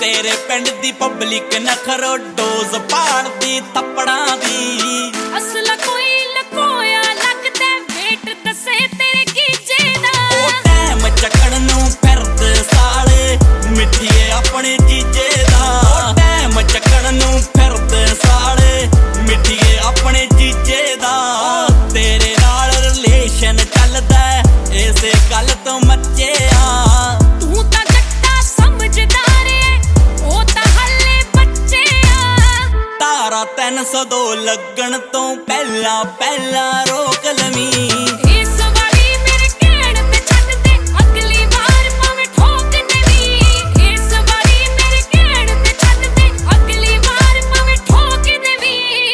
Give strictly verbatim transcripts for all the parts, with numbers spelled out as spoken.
तेरे पिंड दी public नखरो dose पाड़दी थप्पड़ां दी। असला कोई लकोया लगदा वेट दसे तेरे कीजे दा। ओ टैम चकण नूं फिरदे साले मिठिए अपने जीजे दा। ओ टैम चकण नूं फिरदे साले मिठिए अपने जीजे दा। तेरे नाल रिलेशन चलदा इसे गल तो मचे आ। तू तां जट्टा समझदार ऐ ओ तां हल्ले बच्चे आ। तारा तीन सौ दो लगन तो पहला पहला रोक लवी। इस वारी मेरे कहण ते छड्ड दे अगली वार भावें ठोक देवी। इस वारी मेरे कहण ते छड्ड दे अगली वार भावें ठोक देवी।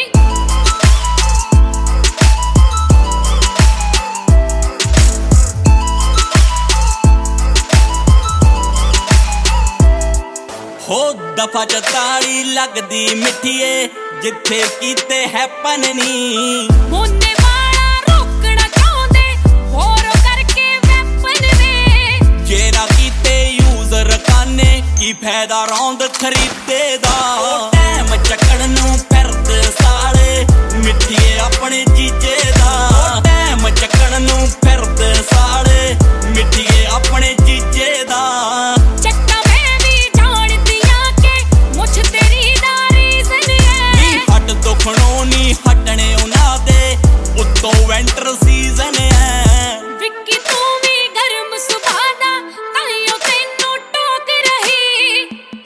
हो दफा चताली लगदी मिठिए जिथे कीते हैपन नी। मोने वाला रोकना चाहुंदे होर करके वैपन वे। जे ना कीते यूज रकाने की फायदा रौंद खरीदे दा। टैम चकण नूं फिरदे साले मिठिए अपने जीजे दा। टैम चकण नूं फिरदे साले मिठिए अपने जीजे दा। चट्टा मैं भी जानदियां के मुझ तेरी दा रीज़न है। हट दुखणों नी हटने उना दे उत्तों विंटर सीजन है। विक्की तू भी गर्म सुभाऽ दा ताइयों तैनूं टोक रही।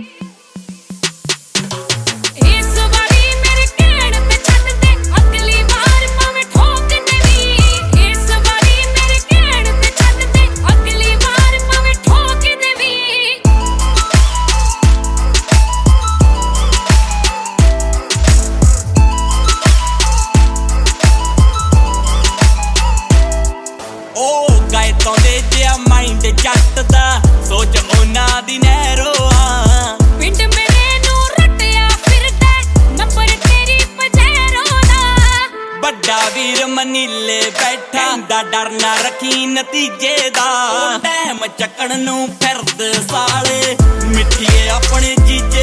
इस वारी मेरे कहण ते छड्ड दे अगली वार भावें ठोक देवी। इस वारी मेरे कहण ते छड्ड दे अगली वार भावें ठोक देवी। ओ गाए तो दे जिया माइंड जट दा सोच ओना दी नैरो आ। पिंड मेरे नूं रट्टिया फिरदा नंबर तेरी पजैरो दा। बड़ा वीर मनीले बैठा दा डर ना रखी नतीजे दा। टैम चकण नूं फिरदे साले मिठिए अपने जीजे